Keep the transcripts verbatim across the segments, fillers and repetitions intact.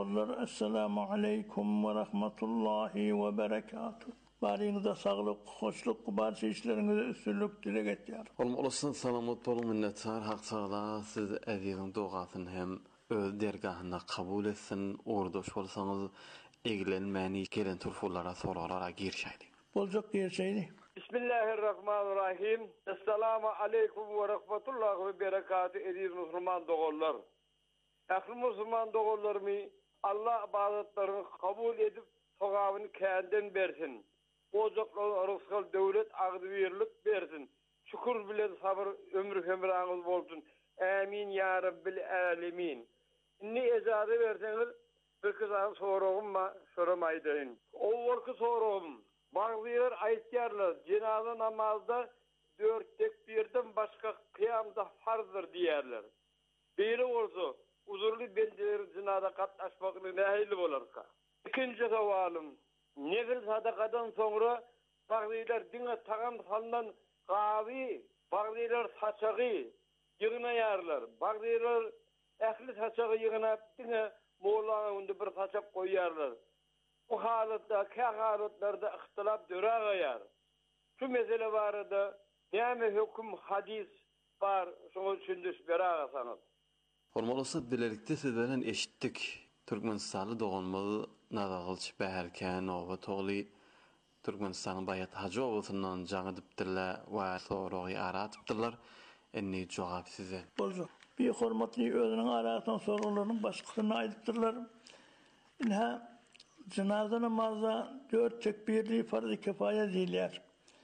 Esselamu aleyküm ve rahmetullahi ve berekatuhu. Barınızda sağlık, hoşluk, barşı işlerinize üstünlük dilek ettiler. Olum olasın salamat bolun minnettar haq sağla siz azizin doğatın hem öz dergahına kabul etsin, ordoş bolsanız eglenmeni gelen turfullara sorulara girişaydı. Bolcak girişaydı. Bismillahirrahmanirrahim. Esselamu aleyküm ve rahmetullahi ve berekatuhu edir Müslüman doğullar. Ahli Müslüman doğullarımı Allah ibadetlerini kabul edip sogabını kendinden bersin. Ozaklar rızkal devlet ağdı verirlik bersin. Şükür bilen sabır ömrü ömrünüz bolsun. Amin ya Rabbil alemin. Inni ecazı verseniz bir kızan soruğumma soramaydıyn. O varkı soruğum. Bazılar aytýarlar, cenaze namazda dört tekbirden başka kıyamda farzdır diýerler. Biri olsa uzurlu bendeler zinada katlaşmakını nähili bolarka. İkinci soalım, negil sadakadan sonra bazılar dine tagan salnan gavi, bazılar saçağı yığınayarlar, bazılar ehli saçağı yığınap dine Moğolana önde bir saçak koyarlar. O halatda, kâ halatlarda ihtilaf dörağayar. Şu mesele barada näme hüküm hadis var, şoňa düşündüş beragasanız. Hormolasa bilelikde sizden eşitdik. Türkmenistanlı doğulmalı nadagılç bäherken owa togly Türkmenistanyň bayat hacı owasyndan jaň edipdirler we soragy aratypdyrlar. Enni jogap size. Bolsa, bir hormatly özüniň arasyndan soragylaryň başgasyny aýdypdyrlar. Inha cenaze namazda dört tekbirli farz-ı kifaya diýilýär.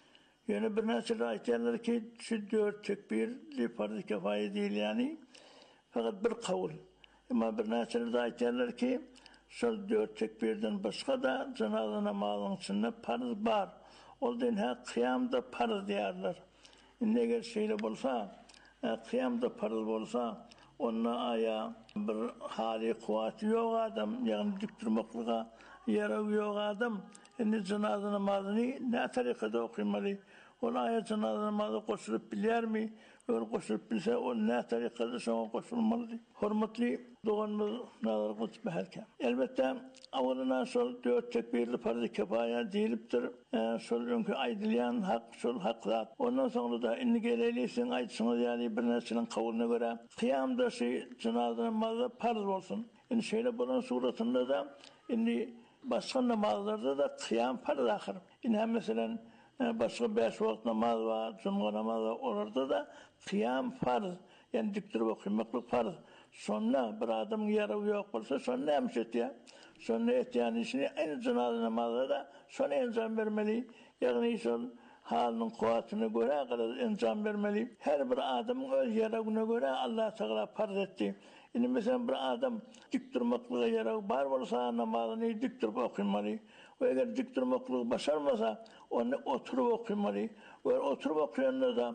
Ýöne bir näçe aýtýarlar ki, şu dört tekbirli farz-ı kifaya diýilýäni fakat bir kavul. Ama bir näçe aýtýarlar ki, şu dört tekbirden başga da cenaze namazının içinde farz bar. Ol dinha kıyamda farz diýerler. Indi eger şeýle bolsa, kıyamda farz bolsa, onna aya bir hali kuwat ýok adam, ýagny dikdirmekliga ýaragy ýok adam, indi cenaze namazyny ne tarikada okuymaly? Ona aya cenaze namazı koşurup bilýärmi? Öyle koşurup bilse, o ne tarikada şoňa koşulmaly? Hormatly doğanymyz nazar kılıç bäherken. Elbette awalına şol dört tekbirli farz-ı kifaya diýilipdir. E, şol öňkü aýdylýan hak şol haklar. Ondan soňra da indi gelelisiň aýtsyňyz ýani bir näçenin kawulyna görä kıyamda şu cenaze namazı farz bolsun. Indi şeýle bolan suratynda da indi başga namazlarda da kıyam farz ahir. Indi meselen başka beş vakit namaz var, cuma namazı var, orada da kıyam farz, yani diktir okumaklık farz. Sonra bir adam yarı yok olsa sonra emş etiyor. Sonra etiyen işini aynı cenaze namazı da sonra enzam vermeli. Yani son halinin kuvvetine göre kadar enzam vermeli. Her bir adamın öz yarağına göre Allah Teala farz etti. Yani mesela bir adam dik durmaklığa yarağı var olsa namazını dik durup okuymalı. Ve eğer dik durmaklığı başarmasa onu oturup okuymalı. Ve oturup okuyanda da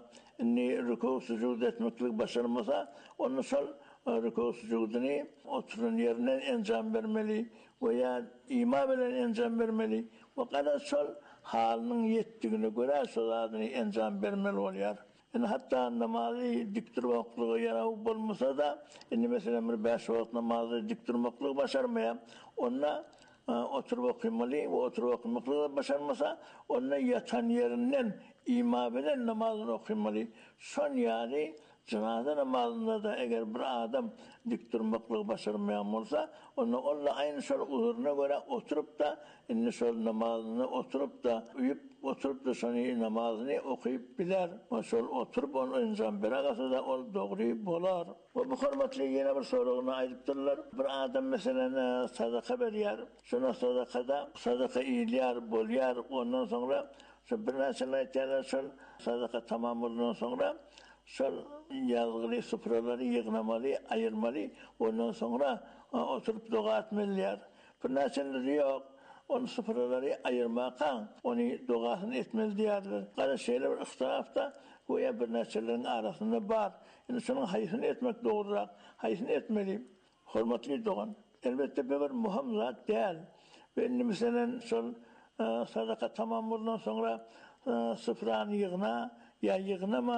rükû sucud etmeklik başarmasa onu sol rükû sucudunu oturun yerinden enzam vermeli. Veya ima bilen enzam vermeli. Ve kadar sol halinin yettiğine göre sol adını enzam vermeli oluyor. Yani hatta namazı dik durmaklığı yarağı olmasa da yani mesela bir beş vakit namazı dik durmaklığı başarmaya onunla oturup okuymalı ve oturup okumaklığı başarmasa onunla yatan yerinden ima bilen namazını okuymalı. Son yani cenaze namazında da eğer bir adam dik durmaklığı başarmayan olsa onunla, onunla aynı sol uzuruna göre oturup da inni sol namazını oturup da uyup oturup da sonra namazını okuyup biler. O sol oturup onu insan bırakasa da o doğru bolar. Ve bu hürmetli yine bir soruğuna ayrıptırlar. Bir adam mesela sadaka veriyor. Sonra sadakada sadaka iyiliyar, boliyar. Ondan sonra bir nesile etkiler sol sadaka tamam olduğundan sonra sol yazgılı sıfırları yığınamalı, ayırmalı. Ondan sonra oturup dua etmeliler. Bir nesile yok. Onu sıfırları ayırmaka, onu doğasını etmeli diyorlar. Kada şeyler var, ihtilafta, bu ya bir nesillerin arasında var. Yani şunun hayısını etmek doğrudur, hayısını etmeli. Hürmetli doğan. Elbette bir muhim zat değil. Ve mesela son sadaka tamam bundan sonra sıfırını yığına, ya yığınama,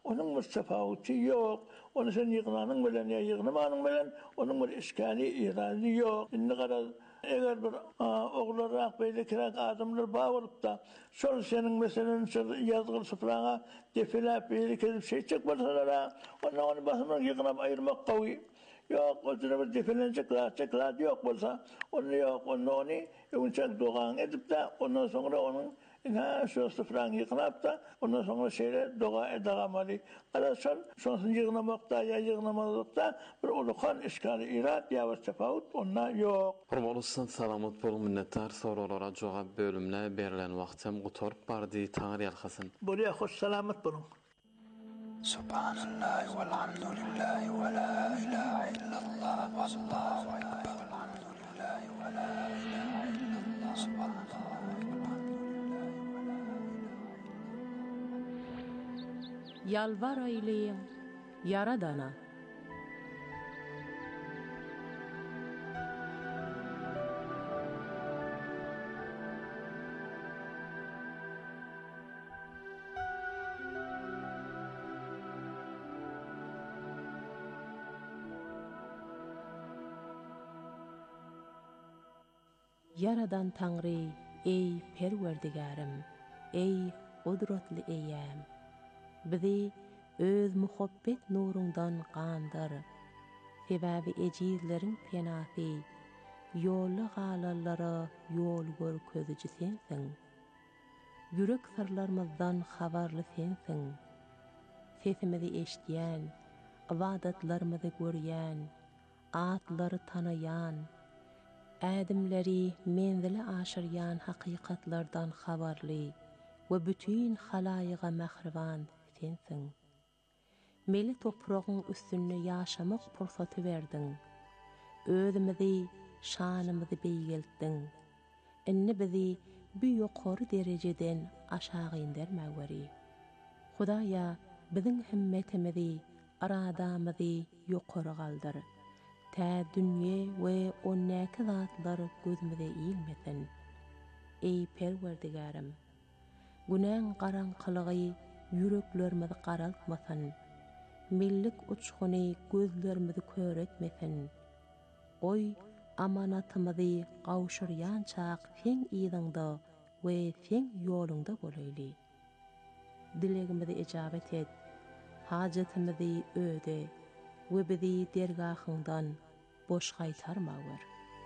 onun bir tefawuty ýok. Onu sen ýygnanyň bilen ýa ýygnamanyň bilen onun bir işgali irady ýok. Indi garaz eger bir oglarak beýle kirek adamlar bar bolupda şol senin meselen ýazgyl syfraňa defilap beýle kirip şey çek bolsalar onu onu basmak ýygnap aýyrmak gawy. Yok, o zaman defilenecekler, çekler yok bolsa, onu yok, onu onu, yumuşak doğan edip de, ondan sonra onun, ina şu sıfırın yıkınıp da, ondan sonra şeyle doğa edağamalı. Arasal, sonsun yıkınamakta ya yıkınamalıkta, bir ulukan işgali irat, yavaş tefavut, onunla yok. Hormatly salamat bolun minnettar, soralara jogap bölümle berilen wagtym gutorup bardy, taňyr ýalhasyn. Buraya hoş salamat bolun. Subhanallah walhamdulillah wa la ilaha illallah wallahu akbar walhamdulillah wa la ilaha illallah subhanallah walhamdulillah wa la ilaha Yalvar eyleyin Yaradana. Yaradan Taňry, ey Perwerdigarim, ey gudratly eýäm. Bizi öz muhabbet nurundan gandyr. Sebäbi ejizleriň penasy, ýolly galallara ýol görkeziji sensiň. Yürek sırlarymyzdan habarly sensiň. Sesimizi eşdýän, ibadatlarymyzy görýän, atlary tanayan, adamleri menzili aşıryan hakikatlardan habarly we bütün halaýyga mähriban sensiň. Meli topragyň üstünde ýaşamak pursaty berdiň. Özümizi, şanymyzy beýgeltdiň. Inni bizi bu ýokary derejeden aşağı indirmäweri. Hudaýa biziň himmetimizi, aradamyzy ýokary galdyr. Ta dünýe we onnäki zatlar gözümize iýilmesin. Ey Perwerdigarim, günäň garaňkylygy ýüreklerimizi garaltmasyn. Millik uçguny gözlerimizi köretmesin. Oy amanatymyzy gawşyrýan çaq seň ýyzyňda we seň ýolunda bolaýly. Dilegimizi ijabet et, hajatymyzy öde we bizi dergahyňdan boş gaýtarmagyr.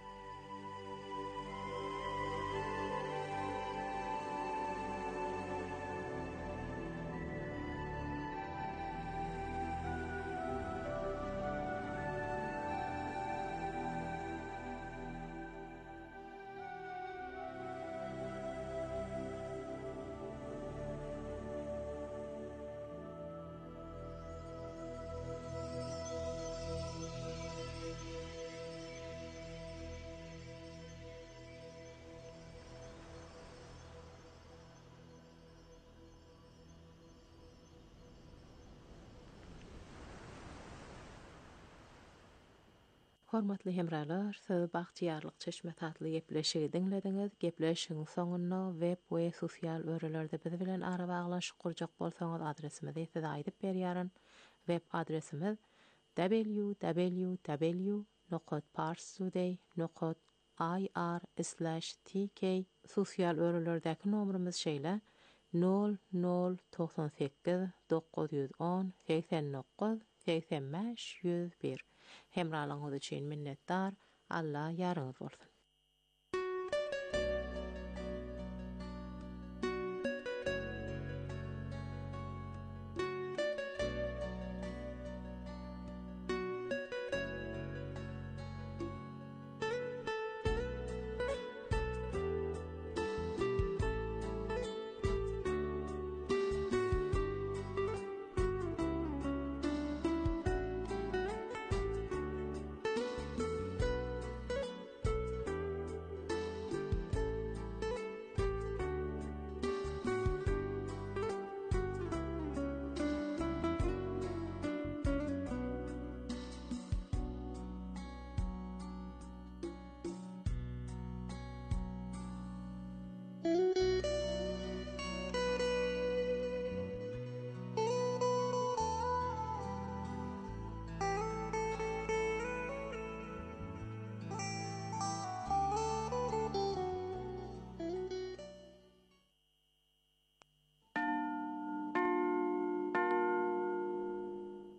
Hormatly hemralar, siz bagtyarlyk çeşme tatly gepleşigi diňlediňiz. Gepleşigiň soňuna web we sosial örelerde bizi bilen ara baglaşyp gurjak bolsaňyz adresimizi size aýdyp berýäryn. Web adresimiz w w w nokta parstoday nokta i r slash t k. Sosial örelerdäki nomerimiz şeýle nol nol doksan sekiz dokuz yüz on seksen dokuz seksen beş yüz bir. Hemralyňyz üçin minnetdar. Allah ýaryňyz bolsun.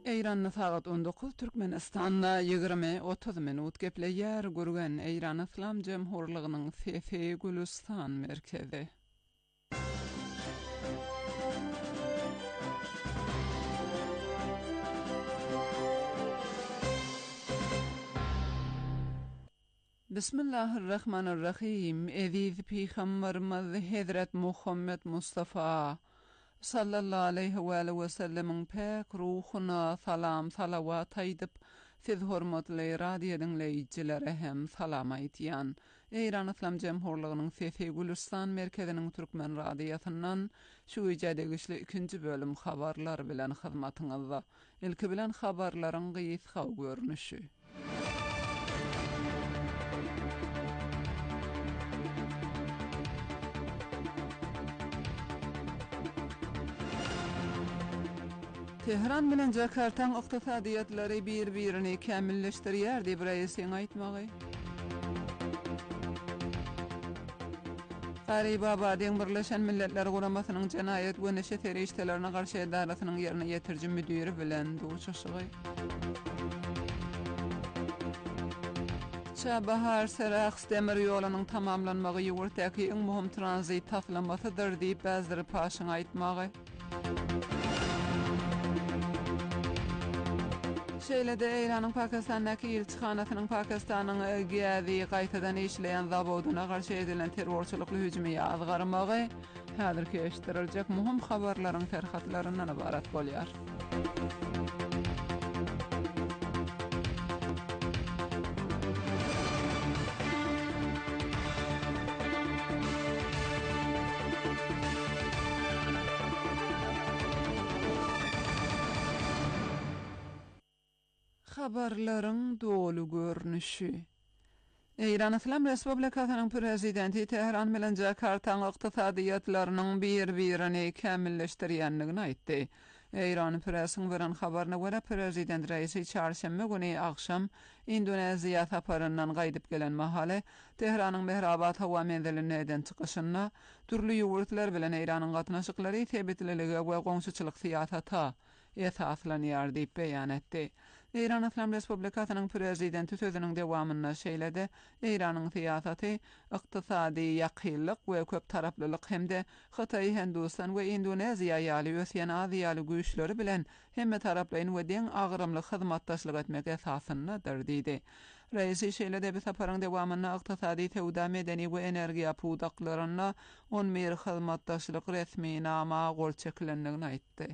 Eýranyň sagat on dokuz, Türkmenistanda ýygrimy otuz minut gepleýär gürgen Eýran Islam Jemhurlygynyň F F Gülistan merkezi. Bismillahirrahmanirrahim. Eziz Peygamberimiz Hazret Muhammed Mustafa sallallahu aleyhi ve sellemin pek ruhuna salam salavat aýdyp, siz hormatly radio dinleýijilere hem salam aýtýan. Eýran Islam Jemhurlygynyň F F Gülistan merkeziniň türkmen radiosundan şu ýa-da ikinji bölüm habarlar bilen hyzmatyňyzda. Ilki bilen habarlaryň gysga görnüşi. Tehran bilen Jakartaň ykdysadyýatlary bir-birini kämilleşdirýär diýip reisiň aýtmagy. Garibabadyn Birleşen Milletler Guramasynyň jenaýat we neşe terişlerine garşy edarasynyň ýerine ýetirji müdiri bilen duşuşy. Çabahar Seraks demir ýolunyň tamamlanmagy ýurtdaky iň muhim transit taslamasydyr diýip bäzleri paşyň aýtmagy. Şeýlede Eýranyň Pakistandaky elçixanasynyň Pakistanyň Gazi gaýtadan işleýän zabodyna garşy edilen terrorçylykly hüjümi ýazgarmagy häzirki eşitdiriljek muhim habarlaryň terhatlaryndan ibarat bolýar. Habarlaryň dolu görnüşi. Eýran Islam Respublikasynyň prezidenti Tehran bilen Jakartaň ykdysadyýatlarynyň bir-birini kämilleşdirýändigini aýtdy. Eýran presiň beren habaryna görä prezident reisi çarşembe güni akşam Indoneziýa saparyndan gaýdyp gelen mahaly Tehranyň Mehrabad hawa menzilininden çykyşyna türli ýurtlar bilen Eýranyň gatnaşyklary tebetliligi we goňşuçylyk siýasaty esaslanýar diýip beýan etdi. Eýran Islam Respublikasynyň prezidenti sözüniň dewamynda şeýledi, Eýranyň siýasaty ykdysady ýakynlyk we köp taraplylyk hemde Hytaý, Hindistan we Indoneziýa ýaly Ösýan Aziýaly güýçleri bilen hemme taraplaryň we deň agyrymly hyzmatdaşlyk etmek esasyndadyr diýdi. Reisi şeýlede bir saparyň dewamynda ykdysady, sowda, medeni we energiýa pudaklaryna on mer hyzmatdaşlyk resmi nama gol çekilendigini aýtdy.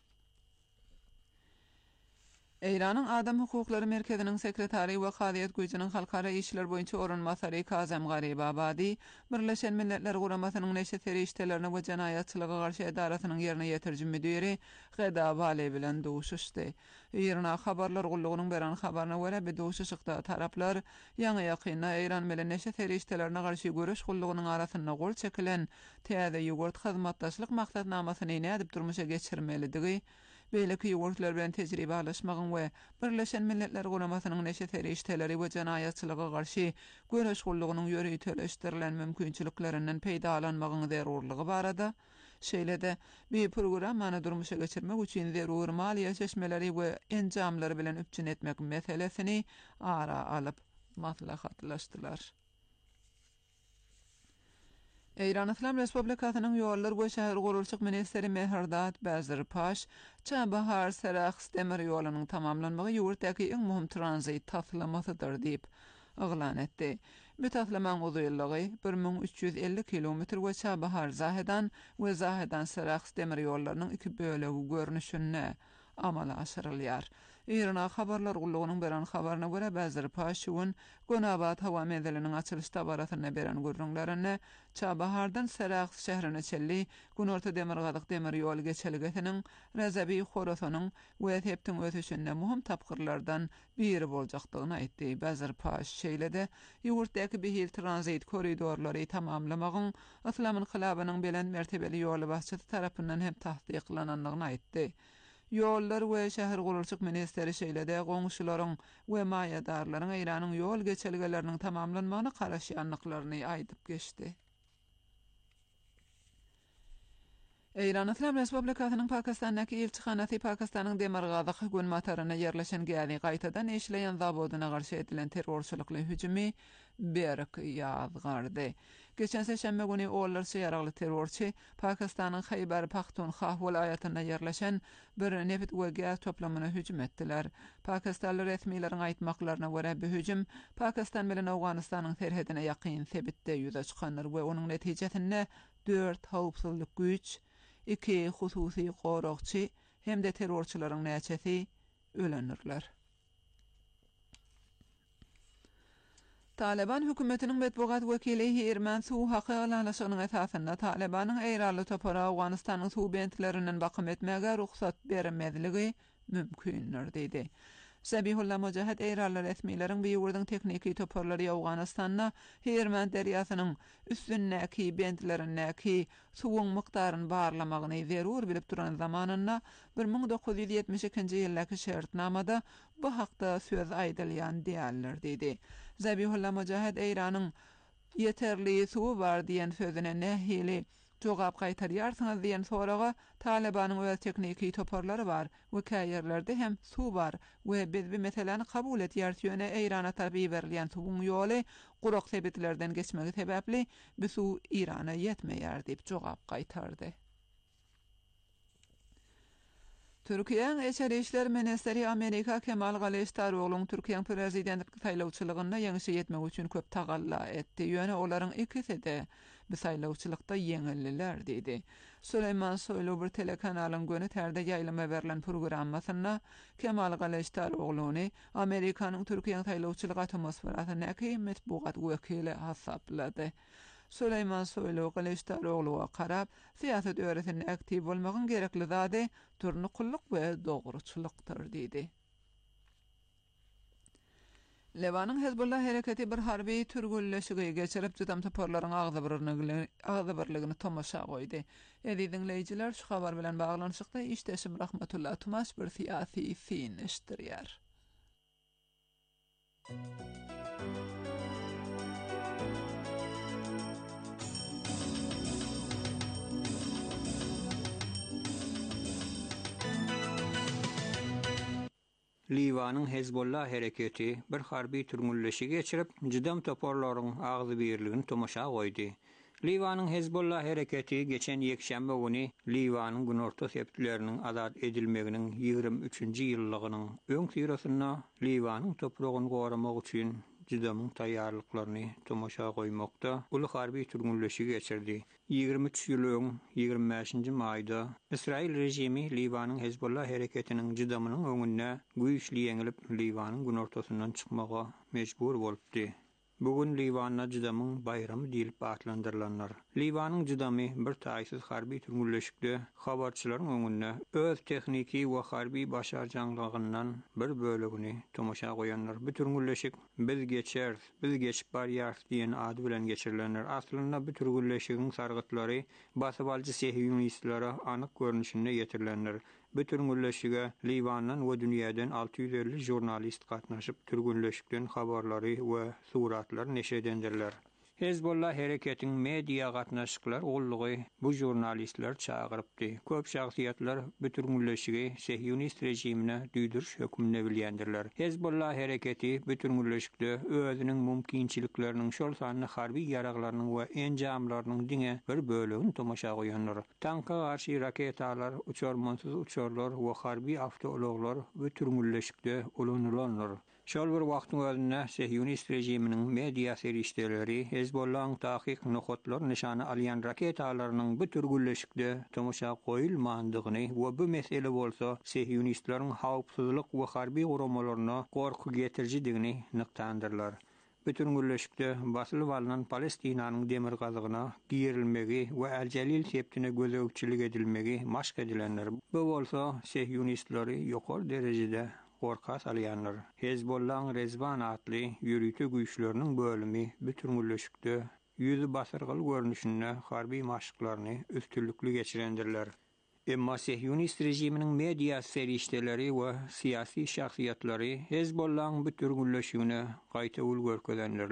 Eýranyň Adam Hukuklary Merkeziniň sekretary we Hadiýet güýjüniň halkara işler boýunça orunmasary Kazem Garibabadi Birleşen Milletler Guramasynyň neşe terişlerine we jenaýatçylyga garşy edarasynyň ýerine ýetirji müdiri Geda Bale bilen duşuşdy. Eýrana habarlar gullugynyň beren habaryna görä bir duşuşykda taraplar ýa-ni ýakyna Eýran bilen neşe terişlerine garşy görüş gullugynyň arasynda gol çekilen täze ýogurt hyzmatdaşlyk maksatnamasyny nädip durmuşa geçirmelidigi, beýleki ýogurtlar bilen tejribe alşmagyň we Birleşen Milletler Guramasynyň neşe terişleri we jenaýatçylyga garşy görüş gullugynyň ýöregiteleşdirilen mümkinçiliklerinden peýdalanmagyň zerurlygy barada şeýlede bir programmany durmuşa geçirmek üçin zerur maliýe çeşmeleri we enjamlary bilen üpçün etmek meselesini ara alyp maslahatlaşdylar. Eýran Islam Respublikasynyň ýollar we şäher gurulşyk ministeri Meherdad Bazarpaş Çabahar Seraks demir ýolunyň tamamlanmagy ýurtdaky iň muhim transit taslamasydyr diýip oglan etdi. Bu taslamaň uzunlygy bir min üç ýüz elli kilometr we Çabahar Zahedan we Zahedan Seraks demir ýollarynyň iki bölegi görnüşine amala aşyrylýar. Eýrana habarlar gullugynyň beren habaryna görä Bazarpaş wün Gonabad hawa menziliniň açylyş tabaratyna beren görnüşlerini Çabahardan Seraks şäherine çelli Günorta demir gadyk demir ýol geçeliginiň Rezabi Horosanyň we heptiň ötüşinde muhim tapgyrlardan biri boljakdygyny aýtdy. Bazarpaş şeýlede ýurtdaky behil transit koridorlary tamamlamagyň Islam inqilabynyň belen mertebeli ýoly başçysy tarapyndan hem tahdiqlanandygyny aýtdy. Ýollar we şäher gurulşyk ministeri şeýlede goňşularyň we maýadarlaryň Eýranyň ýol geçelgeleriniň tamamlanmagyna garaşy anlyklaryny aýdyp geçdi. Eýran Islam Respublikasynyň Pakistandaky elçixanasy Pakistanyň Demirgazyk gün mataryna yerleşen gäzi gaýtadan işleýän zabodyna garşy edilen terrorçylykly hüjümi berk ýazgardy. Geçen seşembe güni oğullar şeýaragly terrorçy Pakistanyň Xaybar Pakhtunkhwa welaýatyna yerleşen bir nefit we gaz toplamyna hüjüm etdiler. Pakistanly resmiýetlerin aýtmaklaryna görä bu hüjüm Pakistan bilen Awganystanyň serhedine ýakyn sebitde ýüze çykanlar we onuň netijesinde dört howpsuzlyk güç, iki hususy goragçy hem de terrorçylaryň näçesi ölenirler. Taliban hökümetiniň medbugat wekili Hirman Suw haky alanlaşygynyň esasynda Talibanyň eýraly topara Awganystanyň suw bentlerinden bakym etmäge ruhsat bermezligi mümkindir diýdi. Sabihullah Mujahid eýraly resmiýetlerin bu ýurdyň tekniki toparlary Awganystanyna Hirman derýasynyň üstündäki bentlerindäki suwuň mykdaryny barlamagyny zerur bilip duran zamanynda bir ming dokuz ýüz ýetmiş ikinji ýyldaky şertnamada bu hakda söz aýdylýan diýerler diýdi. Zabihullah Mujahid Eýranyň yeterli suwu bar diýen sözüne nähili jogap gaýtarýarsyňyz diýen soraga Talibanyň öz tekniki toparlary bar we käýerlerde hem suw bar we biz bu meseleni kabul etýärsyňe Eýrana tabi berilýän suwuň ýoly gurak sebitlerden geçmegi sebäpli bu suw Irana ýetmeýär diýip jogap gaýtardy. Türkiýanyň Eçeri işler ministeri Amerika Kemal Kılıçdaroğluň Türkiýanyň prezidentlik saýlawçylygyna ýeňişe ýetmek üçin köp tagalla etdi. Ýöne olaryň ikisi de bu saýlawçylykda ýeňildiler diýdi. Süleyman Soýlu bir telekanalyň göni terde ýaýlama berilen programmasyna Kemal Kılıçdaroğluny Amerikanyň Türkiýanyň saýlawçylyk atmosferasyny medbugat wekili hasaplady. Süleyman Soýlu Kılıçdaroğluga karap siýasat öwresinde aktiv bolmagyň gerekli zady turnuqullyk we dogruçylykdyr diýdi. Lebanyň Hezbollah hereketi bir harby türgülleşigi geçirip jydam toparlaryň agzybyrlygyny agzybyrlygyny tomaşa goýdy. Edi dinleýijiler şu habar bilen baglanyşykda işdeşim Rahmetullah Tumas bir siýasy fin iştirýär. Liwanyň Hezbollah hereketi bir harby türgülleşigi geçirip jydam toparlaryň agzybyrlygyny tomaşa goýdy. Liwanyň Hezbollah hereketi geçen ýekşembe güni Liwanyň günorta septleriniň azat edilmeginiň ýygrimi üçinji ýyllygynyň öň sirasyna Liwanyň topragyny goramak üçin jydamyň taýýarlyklaryny tomaşa goýmakda uly harby türgülleşigi geçirdi. ýygrimi üç ýyl öň ýygrimi beşinji maýda Israil rejimi Liwanyň Hezbollah hereketiniň jydamynyň öňünde güýçli ýeňilip Liwanyň günortasyndan çykmaga mejbur bolupdy. Bugün Liwanyň jydamyň bayramy diýilip atlandyrylanlar. Liwanyň jydamy bir taýsyz harby türgülleşikde habarçylaryň öňünde öz tekniki we harby başarjanlygyndan bir bölegini tomaşa goýanlar. Bu türgülleşik biz geçer, biz geçip barýar diýen ady bilen geçirilenler. Aslynda bu türgülleşigiň sargytlary basyp aljy sehiýonistlara anyk görnüşinde ýetirilenler. Bu türgülleşige Liwandan we dünýäden altı yüz elli jurnalist gatnaşyp türgülleşikden habarlary we suratlary neşe edendirler. Hezbollah hereketiniň media gatnaşyklary gollugy bu jurnalistler çagyrypdy. Köp şahsiýetler bu türgülleşigi sehiýonist rejimine düýdürüş hökmüne bilýändirler. Hezbollah hereketi bu türgülleşikde özüniň mümkinçilikleriniň şol sanyny harby ýaraglarynyň we enjamlarynyň diňe bir bölegini tomaşa goýanlar. Tanka garşy raketalar, uçarmansyz uçarlar we harby awtouloglar bu türgülleşikde ulanylanlar. Şol bir wagtyň özünde sehiýonist rejiminiň media serişdeleri Hezbollah'ın tahqiq nokotlar nişanı alyan raketalarynyň bu türgülleşikde tomaşa goýulmandygyny we bu mesele bolsa sehiýonistlaryň hawpsuzlyk we harby guramalaryna gorky getirjidigini nyktandyrlar. Bu türgülleşikde basylyp alynan Palestinanyň demir gazygyna girilmegi we Al-Jalil septine gözegçilik edilmegi maşk edilenler. Bu bolsa sehiýonistleri ýokary derejede gorka salyanlar. Hezbollah'ın Rezban adly ýürüýtü güýçleriniň bölümi bu türgülleşikde ýüzi basyrgyl görnüşinde harby maşklaryny üstünlükli geçirendirler. Emma sehiýonist rejiminiň media serişdeleri we siýasy şahsiýetleri Hezbollah'ın bu türgülleşigine gaýta ul görkedenlerler.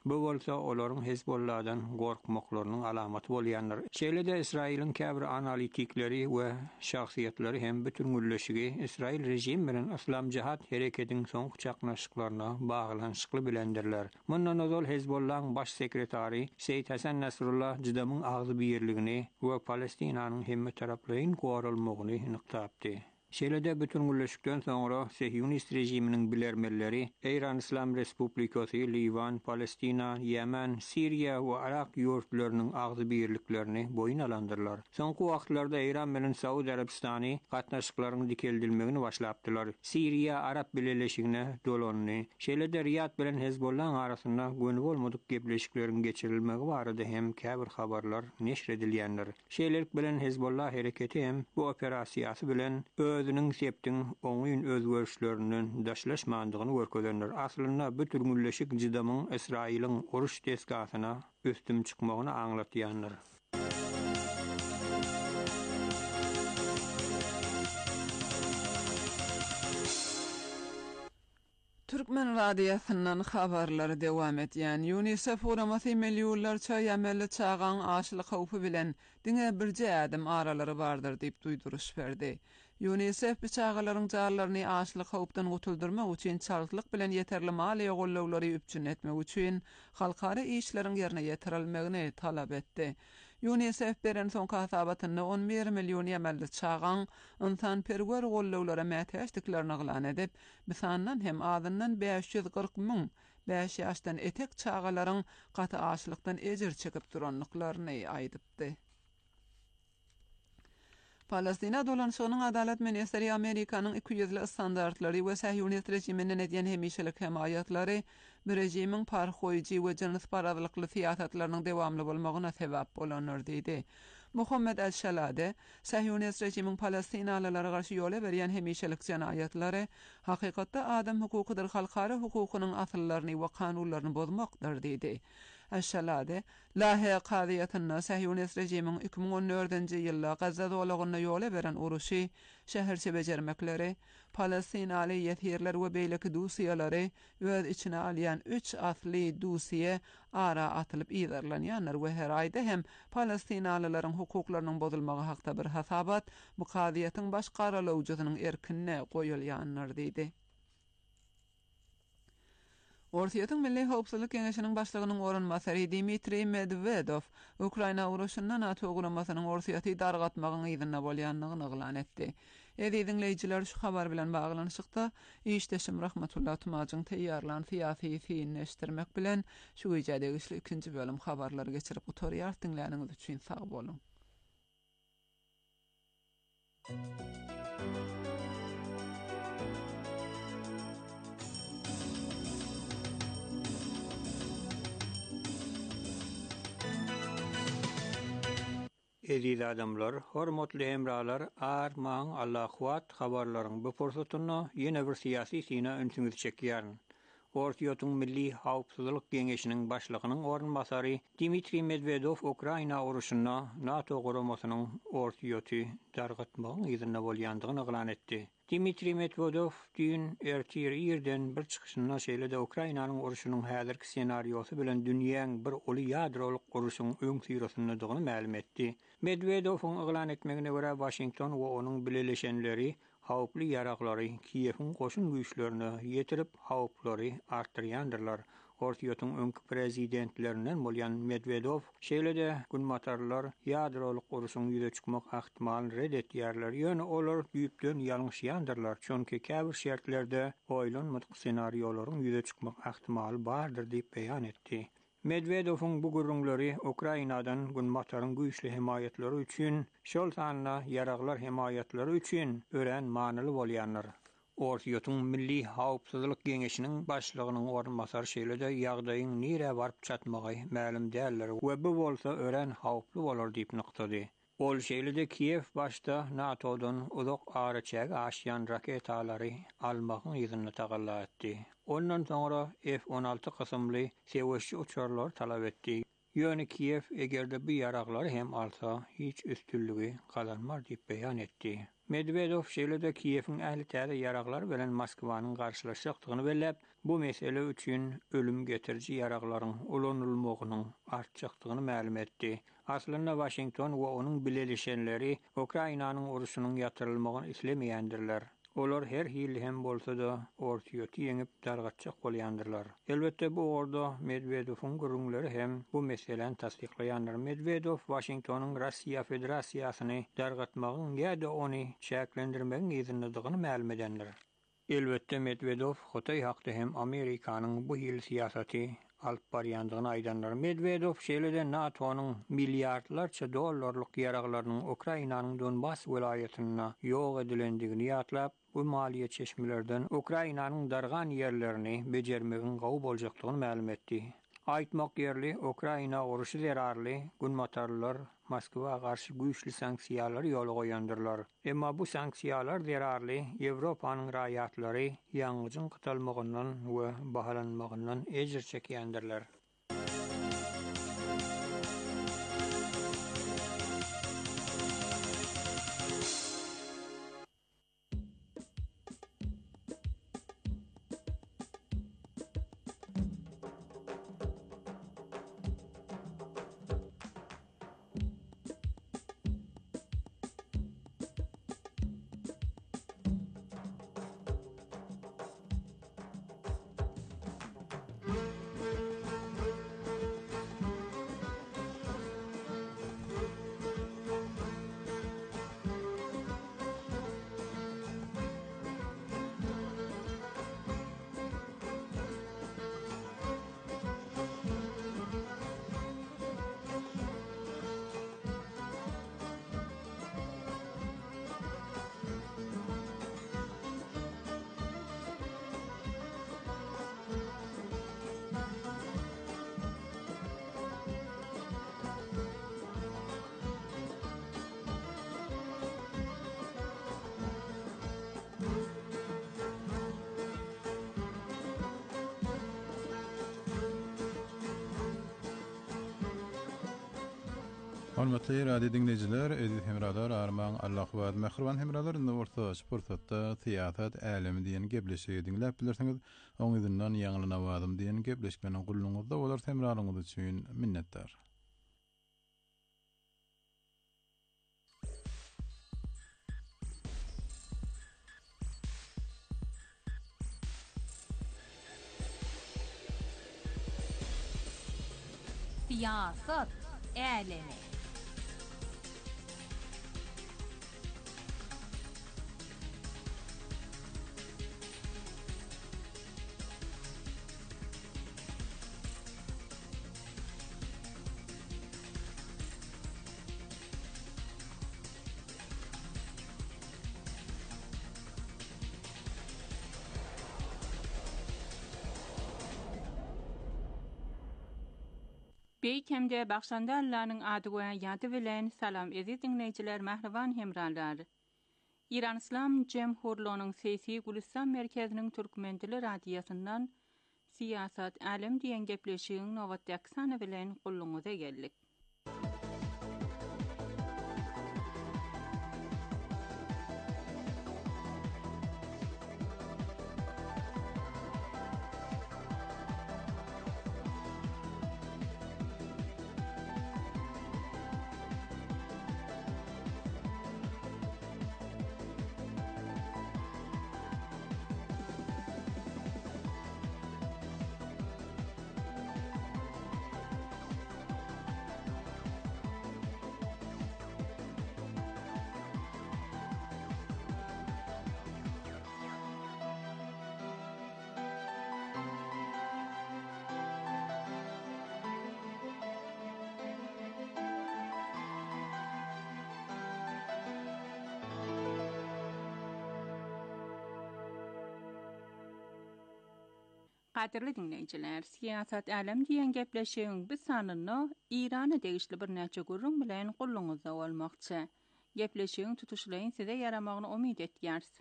Bu bolsa olaryň Hezbollahdan gorkmaklarynyň alamaty bolýanlar. Şeýle-de Israil'in käbir analitikleri we şahsiýetleri hem bütün gülleşigi Israil rejim bilen Islam Cihat hereketiniň soňky çaknaşyklaryna baglanyşykly bilendirler. Mundan ozal Hezbollah'ın baş sekretari Seýid Hasan Nasrullah jydamyň agzy birligini we Palestinanyň hemme taraplyň gorulmagyny nyktapdy. Şeýle-de bütün gülleşikden soňra Sehyonist rejiminiň bilermelleri Eýran Islam Respublikasy, Liwan, Palestina, Yemen, Siriýa we Irak ýurtlarynyň agzy birliklerini boyun alandyrlar. Soňky wagtlarda Eýran bilen Saudi Arabistany gatnaşyklaryň dikeldilmegini başlapdylar. Siriýa Arab birleşigine dolanyny. Şeýle-de Riyad bilen Hezbollah arasynda göni bolmadyk gepleşikleriň geçirilmegi barada hem käbir habarlar neşr edilýändir. Şeýlelik bilen Hezbollah hereketi hem bu operasiýasy bilen özüniň sepdiň oňyň özgörüşlerinden daşlaşmandygyny görkezýändir. Aslynda bu türgülleşik jydamyň Israiliň uruş teskasyna üstün çykmagyny aňlatýandyr. Türkmen radiosynyň habarlary dewam etýän. UNICEF uramasy milýonlarça ýamerli çağan aşlyk howpy bilen diňe birje adam aralary bardyr diýip duýduruş berdi. UNICEF bu çağalaryň jarlaryny aşlyk howpdan gutuldurmak üçin çalyklyk bilen ýeterli maliýe gollawlary üpçün etmek üçin halkara işleriň ýerine ýetirilmegini talap etdi. UNICEF beren soňky hasabatynda on bir milyon ýamerli çağan insan perwer gollawlara mätäçdiklerini glan edip, bu sandan hem adyndan beş yüz kırk min beş ýaşdan etek çağalaryň gaty aşlykdan ejir çekip duranlyklaryny aýdypdy. Palestina dolanşygynyň adalet ministeri Amerikanyň iki yüzli standartlary we Sehyonist rejiminden edýän hemişelik hemayatlary bir rejimiň parhoýjy we jyns paradlykly siýasatlarynyň dewamly bolmagyna sebäp bolanlar diýdi. Muhammed El-Shalade, Sehyonist rejimiň Palestinalylara garşy ýola berýän hemişelik jinayatlary hakykatda adam hukukydyr, halkara hukukynyň asyllaryny we kanunlaryny bozmakdyr diýdi. El-Shalade, Lahe qadiýatyna Sehyonist rejimiň iki bin on dördünji ýylda Gazza dolagyna ýola beren uruşy, şäherçe bejermekleri, Palestinaly ýetýärler we beýleki dusiýalary öz içine alýan üç asly dusiýe ara atylyp ýerlenýänler we her aýda hem Palestinalylaryň hukuklarynyň bozulmagy hakda bir hasabat bu qadiýatyň baş garalawjysynyň erkinine goýulýanlar diýdi. Ortiýatyň Milli Howpsuzlyk Geňeşiniň başlygynyň orunmasary Dmitri Medvedev Ukraina uruşyndan NATO guramasynyň ortiýaty dargatmagyň ýygyna bolýanlygyny glan etdi. Edi dinleýijiler şu habar bilen baglanyşykda işdeşim Rahmetullah Tumagyň teýýarlan syýasy fiýinleşdirmek bilen şu ýerde güçli ikinji bölüm habarlary geçirip oturýar dinläniňiz üçin sag bolun. Eziz adamlar, hormatly hemralar, armaň Allah-Huat habarlaryň bu fursatyny ýene bir syýasy sina öňsüňiz çekýär. Ortiýatyň Milli Howpsuzlyk Geňeşiniň başlygynyň orunmasary Dmitri Medvedev Ukraina uruşyna NATO guramasynyň ortiýaty dargatmagyň ýygyna bolýandygyny glan etdi. Dmitri Medvedev dün ertir ýerden bir çykyşyna şeýle-de Ukrainanyň uruşynyň häzirki senariýosy bilen dünýäň bir uly ýadrolyk uruşyň öň syrasyndadygyny ma'lum etdi. Medvedewiň eglan etmegine görä Washington we onuň bileleşenleri hawply ýaraklary Kiýewiň goşun güýçlerini ýetirip hawplary artdyrýandyrlar. Ortiýatyň öňki prezidentlerinden bolýan Medvedew şeýle-de günmatarlar ýadrolyk uruşyň ýüze çykmak ähtimalyny red etýärler. Ýöne olar ýüpden ýalňyşýandyrlar. Çünki käbir şertlerde oýlanmadyk senariýolaryň ýüze çykmak ähtimaly bardyr diýip beýan etdi. Medvedewiň bu gurrunlary Ukrainadan günmataryň güýçli himayetleri üçin, şol sanna ýaraglar himayetlери üçin ören manyly bolýanlar. Ortiýatyň Milli Howpsuzlyk Geňeşiniň başlygynyň orunmasary şeýle-de ýagdaýyň nire baryp çatmagy ma'lum däldir we bu bolsa ören hawply bolar diýip nyktady. Ol şeýle-de Kiýew başda NATO'dan uzak araçäg aşýan raketalary almagyň ýygyny tagalla etdi. Ondan soňra F on alty kysymly sewişçi uçarlar talap etdi. Ýöne Kiyew egerde bu ýaraglar hem alsa hiç üstünlügi kazanmar diýip beýan etdi. Medvedew şeýle-de Kiyew'iň ähli täze ýaraglar bilen Moskwanyň garşylaşjakdygyny belläp, bu mesele üçin ölüm getirji ýaraglaryň ulanylmagynyň artjakdygyny ma'lum etdi. Aslynda Washington we onuň bileşenleri Ukrainanyň uruşynyň ýatyrylmagyny islemeýändirler. Olar her hili hem bolsa-da ortaýaty ýeňip dargatjak bolýandyrlar. Elbetde bu orada Medvedew'iň gürüňleri hem bu meseleni tasdiklaýandyr. Medvedew Washingtonyň Russiýa Federasiýasyny dargatmagyň ýa-da ony çäklendirmegiň ýyzyndygyny ma'lum edendir. Elbetde Medvedew Xitay hakda hem Amerikanyň bu hil siýasaty alyp barýandygyny aýdanlar. Medvedew şeýle-de NATO'nyň milliardlarça dollarlyk ýaraglarynyň Ukrainanyň Donbas welaýatyna ýok edilendigini ýatlap, bu maliýe çeşmelerden Ukrainanyň dargan ýerlerini bejermegiň gawy boljakdygyny ma'lum etdi. Aýtmak ýerli, Ukraina uruşy zerarly günmatarlar Moskwa garşy güýçli sanksiýalar ýoly goýandyrlar. Emma bu sanksiýalar zerarly Ýewropanyň raýatlary ýangyjyň gytalmagyndan we bahalanmagyndan ejir çekýändirler. Hormatly radio dinleyijiler, edip hemradar armaň Allah we mehriban hemradar indi orta sportda tiýatrat älemi diýen gepleşigi dinläp bilersiňiz. Oň ýerden ýangylyna wadym diýen gepleşmeniň gulluňyzda bolar hemradyňyz üçin minnetdar. Siýasat älemi. Beýkemde Bagşanda Allah'nyň ady we ýady bilen salam ezi dinleýijiler, mähriban hemralar. İran İslam Jemhurluğunyň Sesi Gülistan merkeziniň Türkmendili radiýasyndan siýasat älem diýen gepleşigiň nowatdaky sany bilen gulluňyza geldik. Qadirli dinleyijiler, siýasat älem diýen gepleşigiň bu sanyny Irana degişli bir näçe gurrun bilen gulluňyzda bolmakçy. Gepleşigiň tutuşlaryň size yaramagyny umyt etýäris.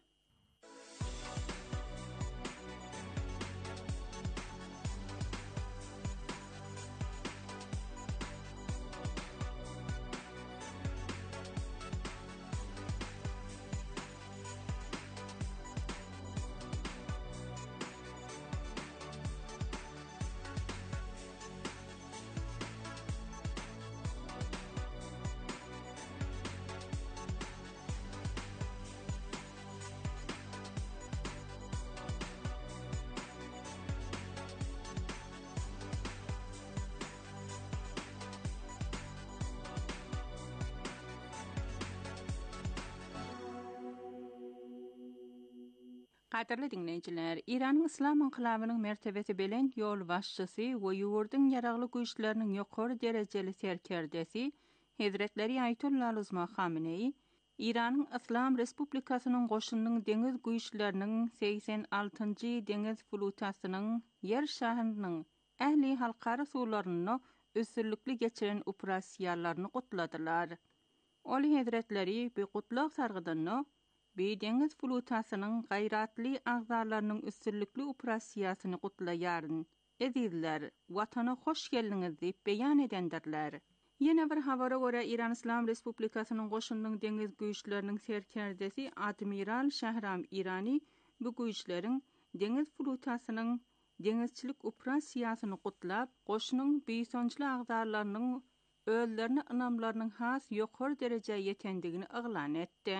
Qadirli dinleyiciler, İran'ın İslam inkılabının mertebesi bilen yol başçısı ve yurdun yaraglı güýçleriniň ýokary derejeli serkerdesi Hazretleri Ayetullah Uzma Khamenei, İran'ın İslam Respublikasynyň goşunynyň deňiz güýçleriniň seksen altynjy deňiz flutasynyň yer şahrynyň ähli halkara suwlaryny ösürlükli geçiren operasiýalaryny gutladylar. Ol Hazretleri bu gutlak sargydyny bir deňiz flutasynyň gaýratly agzarlarynyň üstünlükli operasiýasyny gutlaýaryn. Ediller, watana hoş geldiňiz diýip beýan edendirler. Ýene bir habara görä İran İslam Respublikasynyň goşunynyň deňiz güýçleriniň serkerdesi Admiral Shahram Irani bu güýçleriň deňiz flutasynyň deňizçilik operasiýasyny gutlap, goşunyň beýsonçly agzarlarynyň öllerini ynamlarynyň has ýokary derejeye ýetendigini yglan etdi.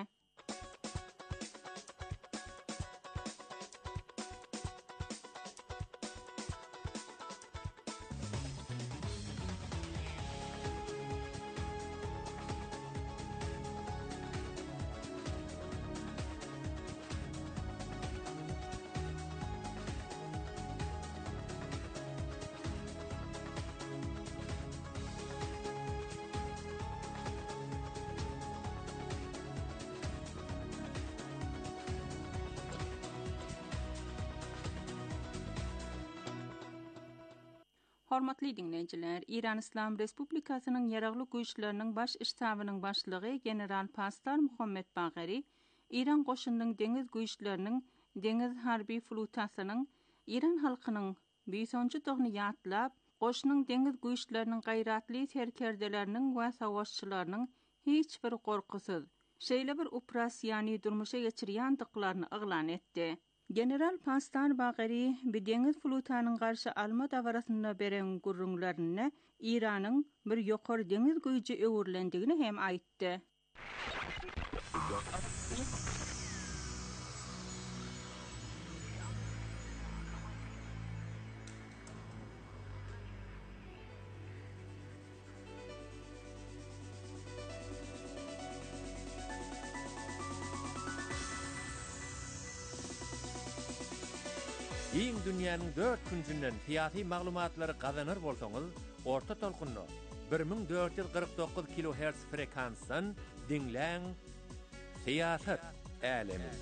Hormatly dinleýijiler, İran İslam Respublikasynyň ýaragly güýçleriniň baş iştabynyň başlygy general Pastar Muhammed Bageri, İran goşunynyň deňiz güýçleriniň deňiz harby flutasynyň İran halkynyň beýsonçy dogny ýatlap, goşunyň deňiz güýçleriniň gaýratly serkerdeleriniň we savaşçylarynyň hiç bir gorkusyz, şeýle bir operasiýany durmuşa geçirýändiklaryny yglan etdi. General Pastar Bageri bir deňiz flutanyň garşy alma dawrasyna beren gurrunlaryna İranyň bir ýokary deňiz güýji öwürlendigini hem aýtdy. Iň dünýäniň dört küncünden fiýaty maglumatlary gazanır bolsaňyz, orta tolkunny bir ming dört ýüz kırk dokuz kilohertz frekansdan dinläň. Siýasat älemi.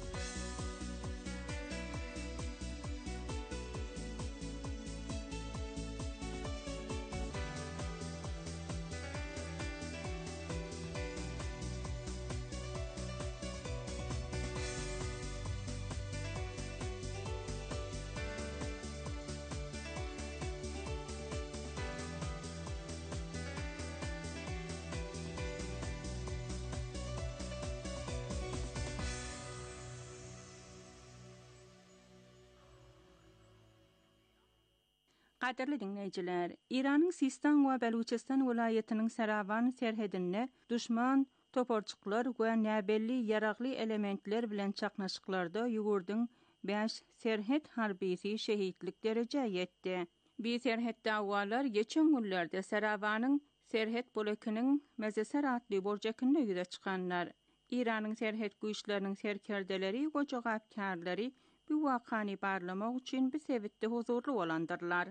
Qadirli dinleýijiler, İranyň Sistan we Beluchistan vilayatynyň Saravan serhedinde düşman toporçuklar we näbelli ýaragly elementler bilen çaknaşyklarda ýugurdyň beş serhed harbisi şehitlik dereje ýetdi. Bir serhed dawalar geçen günlerde Saravanyň serhed bolakynın Mezeser atly borjakynda ýüze çykanlar. İranyň serhed güýçleriniň serkerdeleri we jogapkarlary bu wakany barlamak üçin bir sebitde huzurly bolandyrlar.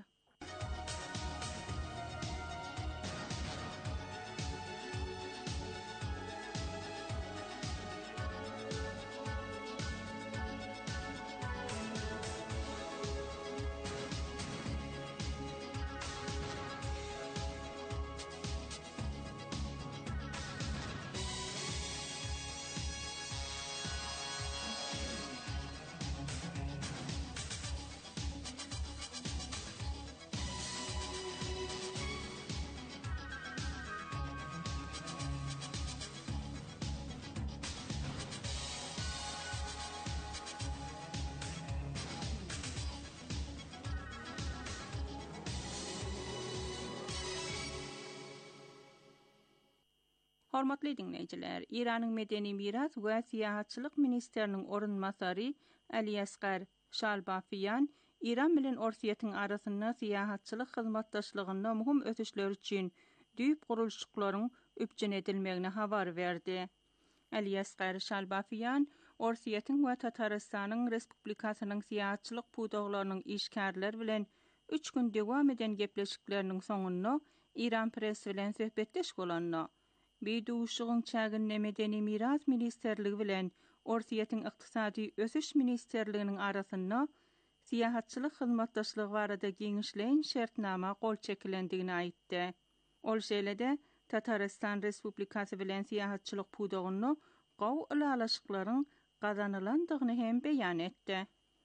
Hormatly dinleýijiler, İranyň medeni miras we siýahatçylyk ministeriniň orunmasary Ali Asgar Shalbafiyan İran bilen Orsiýetiň arasynda siýahatçylyk hyzmatdaşlygyna muhim ötüşler üçin düýp gurulşyklaryň üpjün edilmegine habar berdi. Ali Asgar Shalbafiyan Orsiýetin we Tatarystanyň Respublikasynyň siýasatçylyk pudaglarynyň işgärler bilen üç gün dowam eden gepleşikleriniň soňunda İran presi bilen söhbetdeş bolanyna, Beýduşygyň çägin medeni miras ministerligi bilen Orsiýetin ykdysady ösüş ministerliginiň arasynda siýasatçylyk hyzmatdaşlygy barada giňişleýän şertnama gol çekilendigini aýtdy. Ol şeýlede Tatarystan Respublikasy bilen siýasatçylyk pudagyny gaw ulalaşyklaryň gazanylandygyny hem beýan etdi.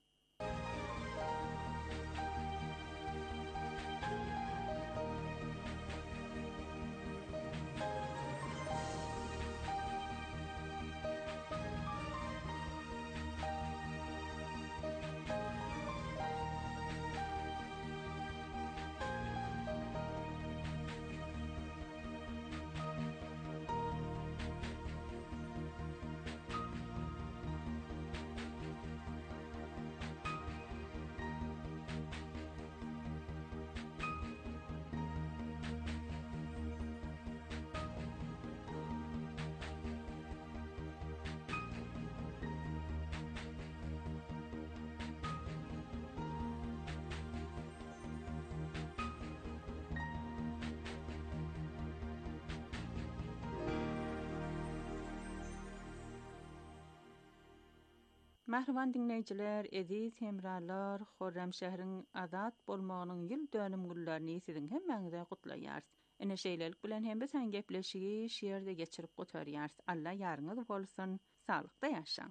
Mahriban dinleyijiler, eziz hemralar, Horram şähriň azat bolmagynyň ýyl dönüm günlerini siziň hemmeňize gutlaýars. Ene şeýlelik bilen hem biz gepleşigi şeýerde geçirip gotarýars. Allah ýaryňyz bolsun, salykda ýaşaň.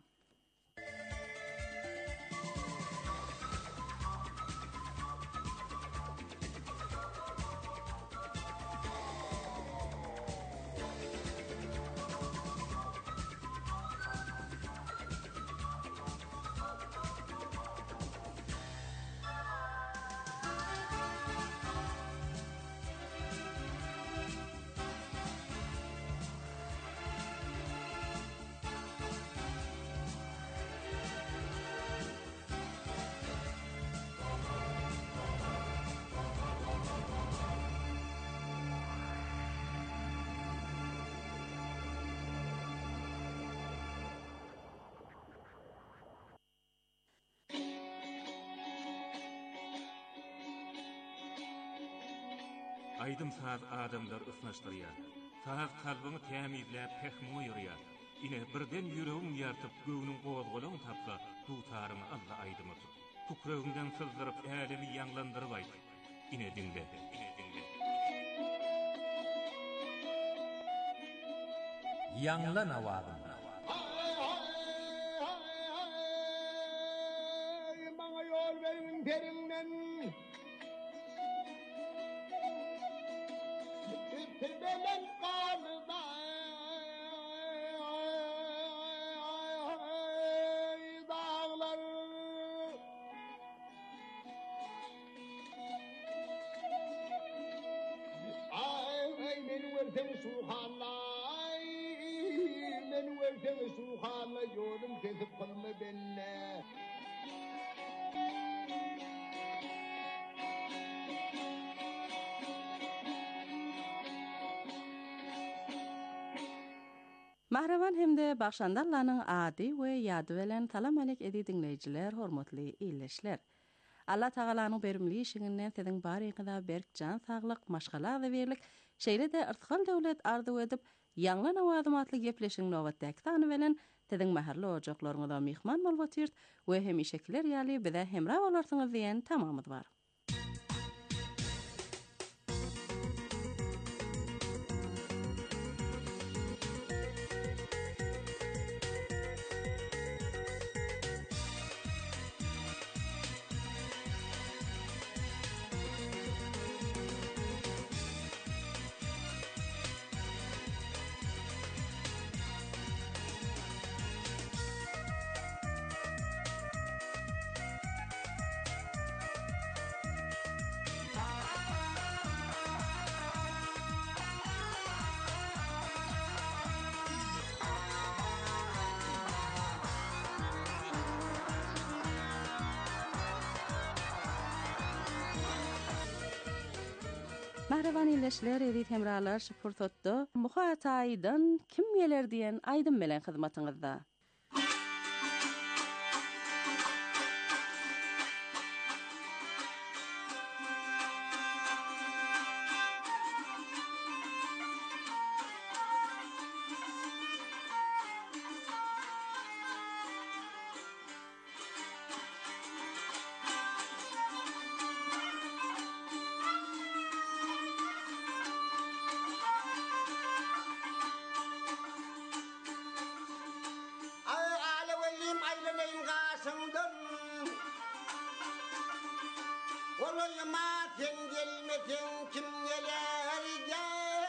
Aydym saz adamlar ısnaşdyrýar. Saz kalbyny tämizläp pehmi ýörýär. Ine birden ýüregiň ýartyp göwüniň gowazgalagyny tapsa, tutaryny Allah aydymy tut. Tukragymdan sızdyryp älemi ýanglandyryp aýt. Ine dinle, ine dinle. Ýanglan awazyn. Maňa ýol beriň perinden. Belen kanıda dağlar ay men verdim suhanlay men verdim suhanlay yolum kesip kalma benle. Mahravan hemde Bakşandallanyň ady we ýady bilen salam alek edi dinleýijiler, hormatly ýyleşler. Allah Tagalanyň berimli işiňinden siziň barygyda berk jan saglyk, maşgala we berlik, şeýle-de irtihal döwlet ardy edip, ýanglan awazymatly gepleşiň nowatdaky sany bilen siziň maherli ojaklaryňyza mihman bolýar we hemişekiler ýaly bize hemra bolarsyňyz diýen tamamyz bar. Mahravan ýyleşler, edit hemralar şu pursatda muhataydan kim geler diýen aýdym bilen hyzmatyňyzda. kim geler gel.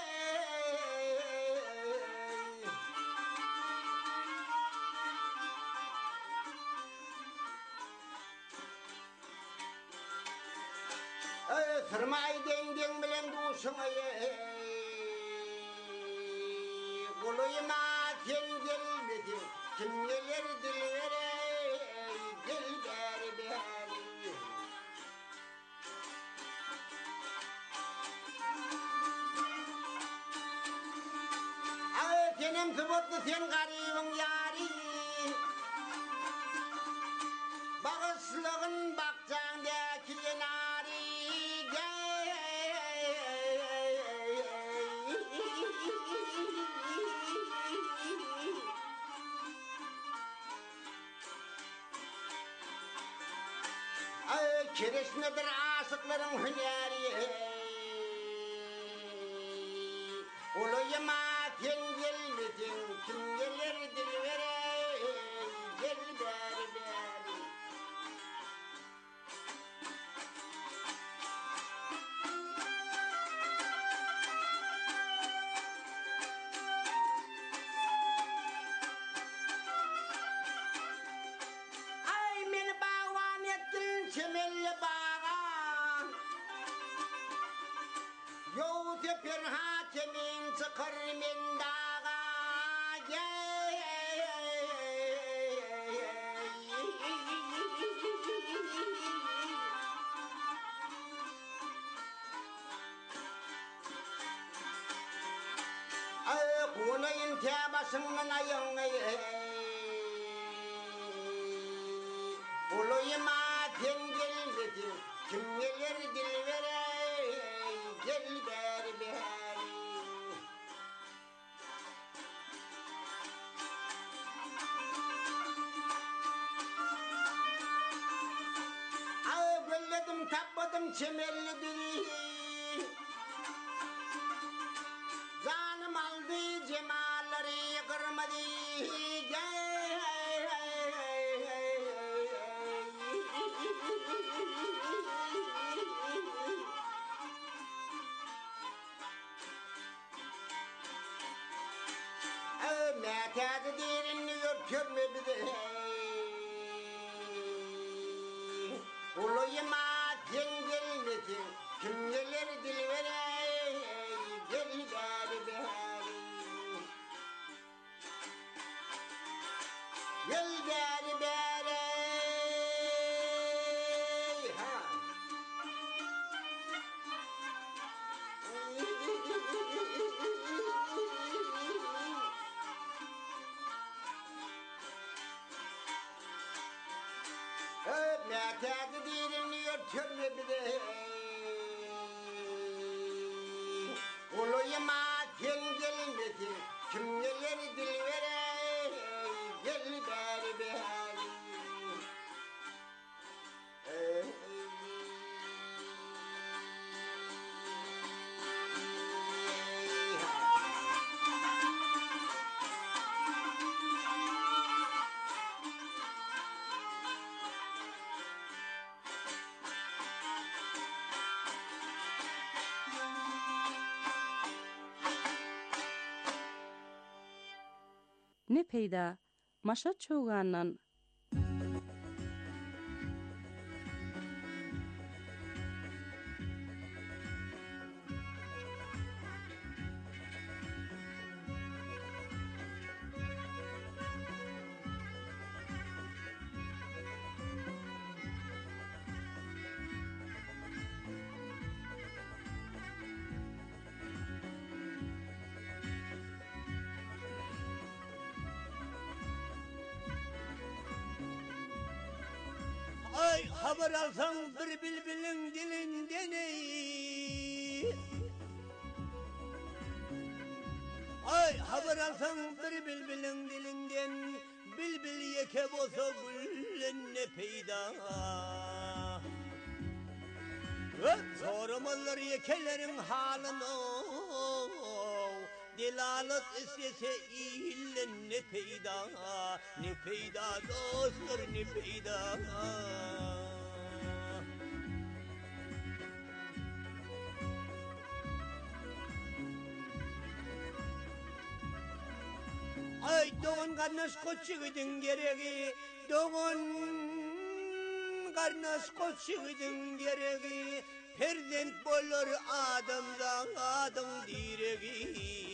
Sırmay dengden bilen duşuna kuluyma sen gelmedin. Kim gelir dilvere gel beri beri. Ay senem sıvıtlı sen garibin yari. Bağışlığın bakcağındaki nari. Kirisnedir aşıkların hüneri. Uluyma sen gelmedin. Kim gelir dilvere gel beri beri. Ay meni bağvan ettin çemelli bağa. Yol tepir hakemin çıkır min dağa. Ay kunayın tebasının ayın uluyma sen gelmedin. Kim gelir dilvere gel beri beri. Ay gölledim tapladım çemelli dili. Canım aldı cemalleri kırmadı. Mekâdı derini örtürme bir de. Uluyma sen gelmedin. Kim gelir dilvere gel beri beri. Gel beri beri. Ha. Mekâdı derini örtürme bir de. Uluyma sen gelmedin. Kim gelir dilvere gel beri beri. Ne peyda maşa çoğandan Ay haber alsan bir bülbülün dilinden ey. Ay haber alsan bir bülbülün dilinden. Bülbül yeke boza güllen ne peyda. Sormalar yekelerin halını. Delalet istese iyilen ne peyda. Ne peyda dostlar ne peyda. Ay doğun karnas koççıgıdın gereği, doğun karnas koççıgıdın gereği, perzent bolur adamdan adam direği.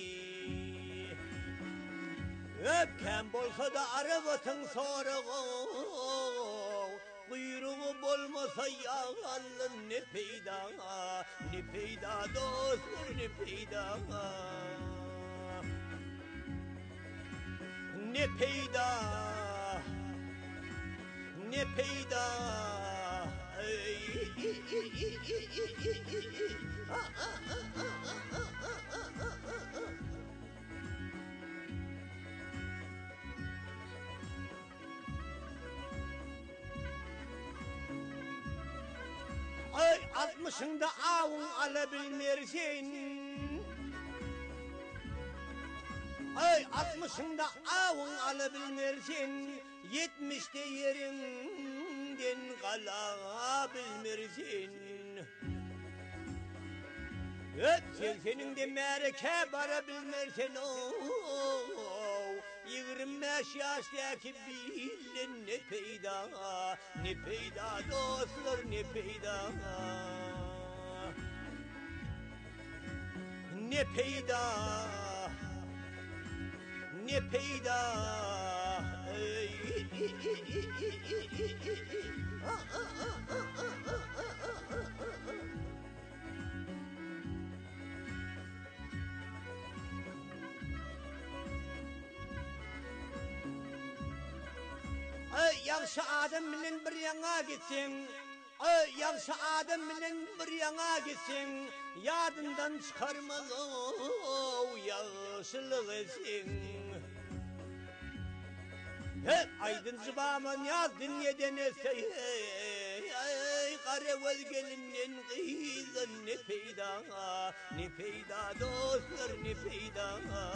Öpken bolsa da arabatın soruğu, kuyruğu bolmasa yağalın ne peyda, ne peyda dostlar ne peyda. Ne peyda, ne peyda. Ay altmışında avun alabilmersin. Ay altmışında avun alabilmersin, yetmişte yerinden kalabilmersin. Öp seksenin de merke barabilmersin. Yigirmi beş yaştaki bilin ne peyda, ne peyda dostlar ne peyda. Ne peyda, ne peyda. Ay yaxşı adam bilen bir yana gitsin. Ay yaxşı adam bilen bir yana gitsin. Yadından çıkarmalı yaşlılık etsin. Hep aydın zıbaman yaz dünyeden etsey. Ay karevel gelinden kıyıdan ne peyda, ne peyda dostlar ne peyda.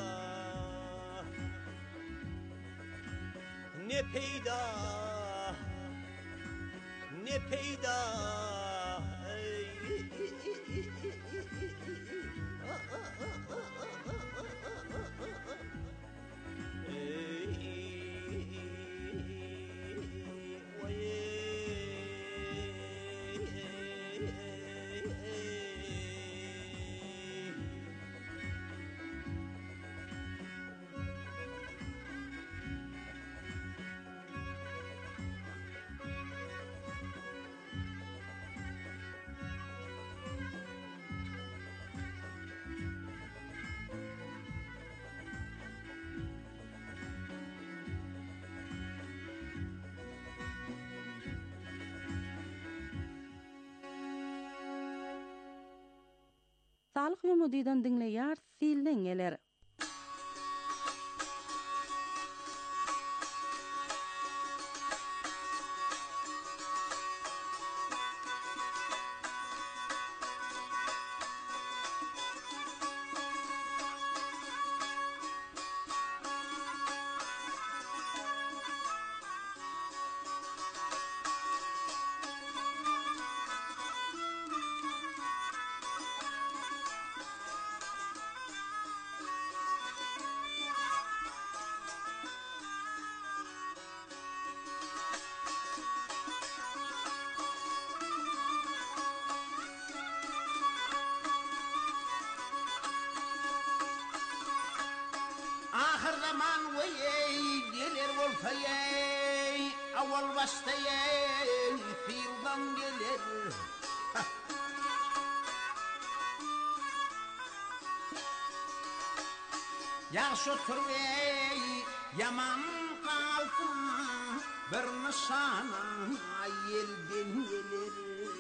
Ne peyda, ne peyda. Sağlık Yomudiden dinleýär silneňeler. Ahir zaman veyey gelir voltayey, awal baştayey fiildan gelir. Yaxşı oturvey, yaman kalsın, bir nişana elden gelir.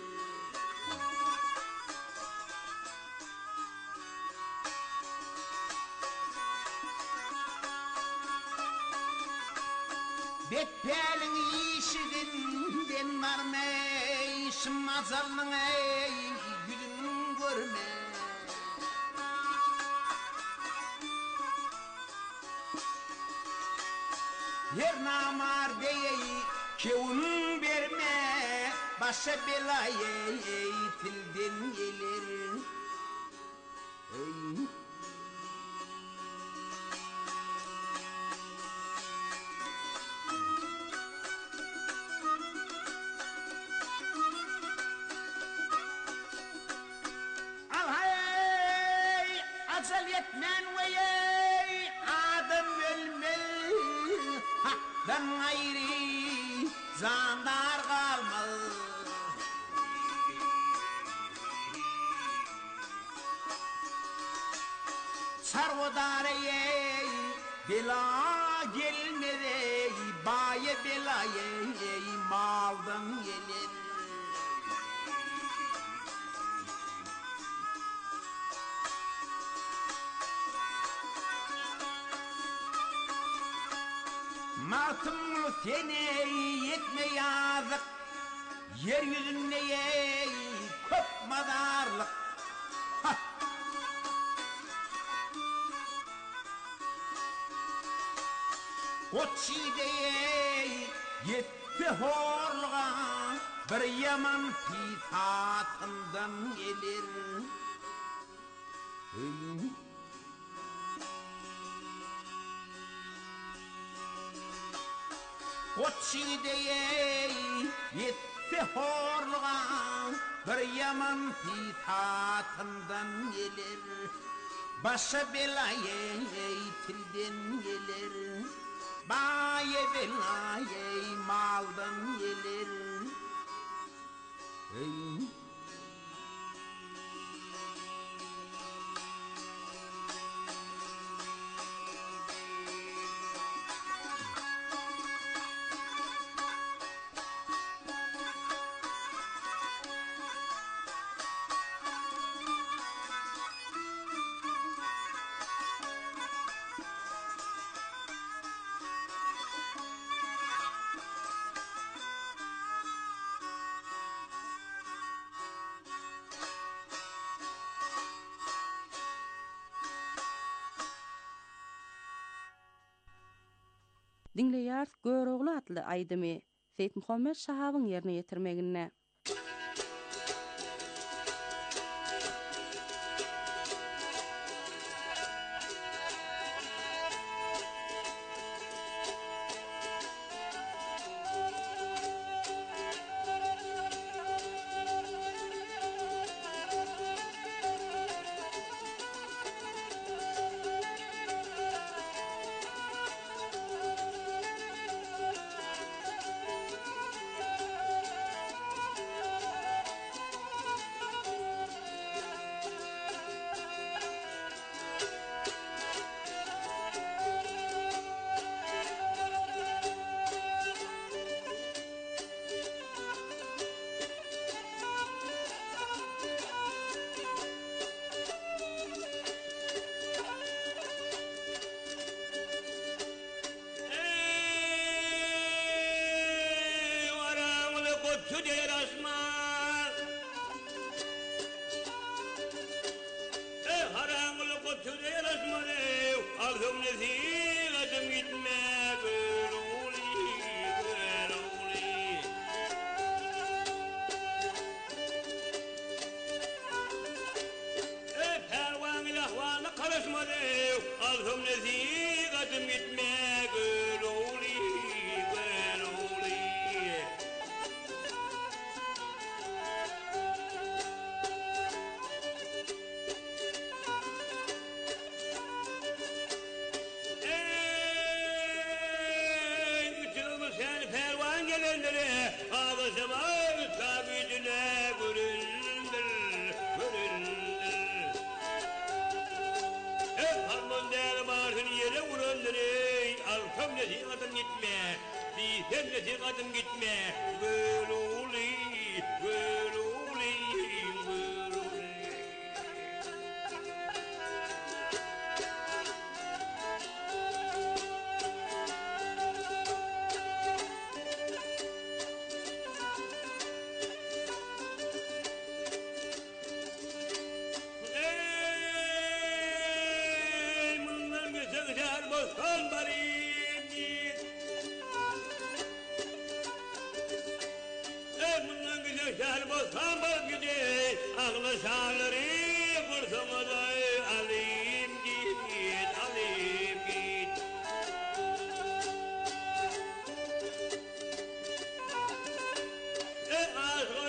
Betpelin işidinden varmey, şımazalın ey, gülün görme. Yer namar deyey, kevun verme, başa belayey, tilden gelir. Ey. kalsal yetmen vey adam ölmez hakdan ayrı zandar kalmaz sarvodare bela gelmede baye belaye maldan gelir Martım seni yetme yazık yeryüzünde köp madarlık ha. Koçide yetti horluğa bir yaman pitatından gelir hey. Koçide yetti horluğa bir yaman pitatından gelir başa belaye tilden gelir baye belaye maldan gelir hey. Dinleýär Görogly atly aýdymy Seyit Muhammed Şahabyň ýerine ýetirmegine.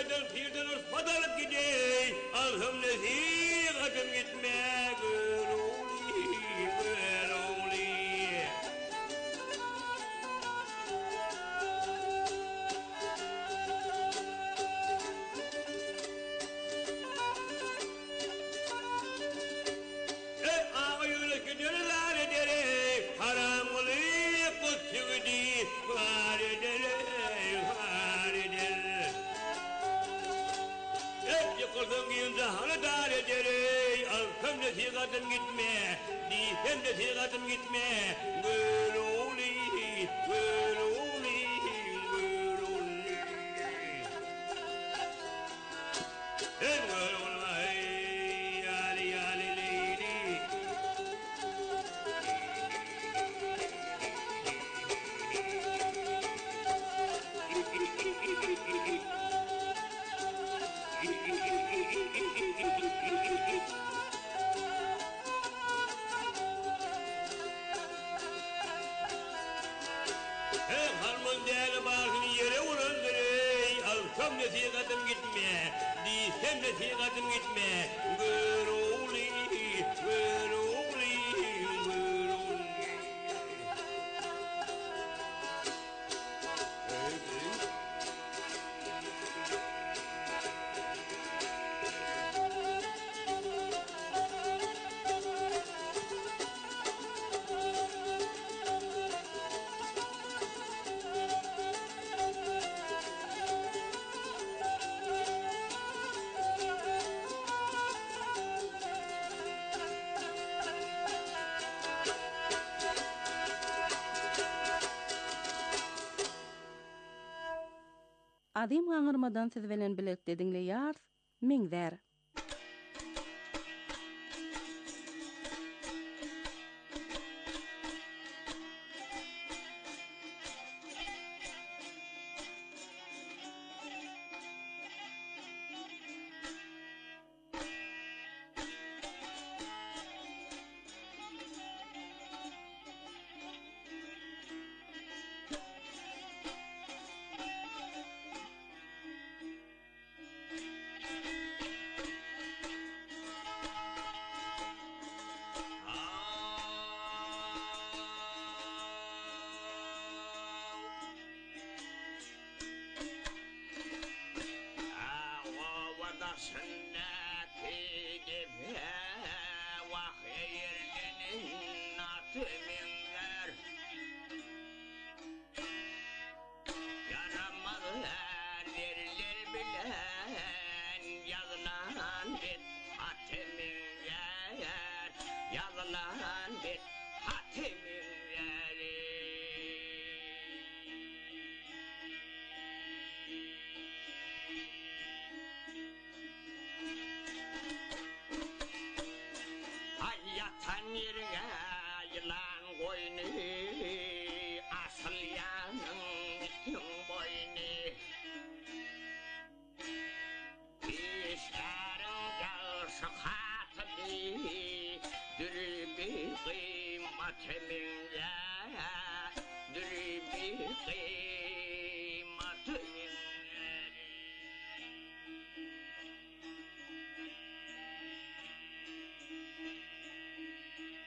Padalıp gidey, alhım nezir adım gitme gülü. sigadım gitme güluli güluli güluli ey güluli yali yali lili Sigadım gitme, diysem de sigadım gitme, güluli, güluli, güluli. Adim gaňyrmadan siz bilen birlikde dinleýär, Meňzer. Kıymat emin